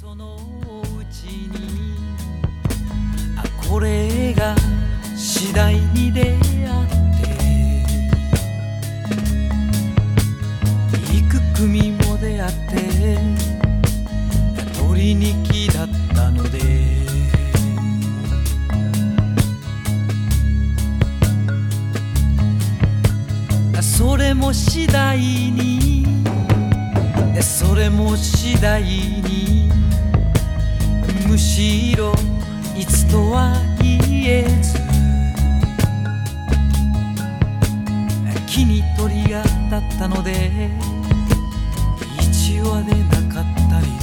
そのうちにこれが次第に出会って幾組も出会って取りに来だったのでそれも次第にそれも次第にむしろいつとは言えず気に鳥が立ったので一話でなかったり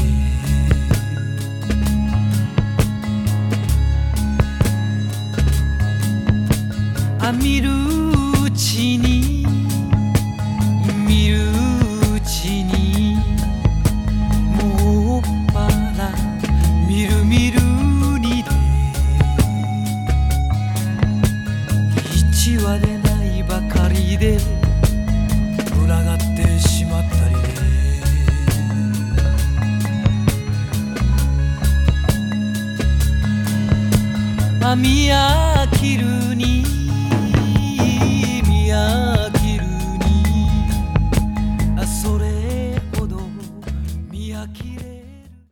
で見るうちに見るうちにもっぱら見る見るにで一話でないばかりで群がってしまったりで見飽きる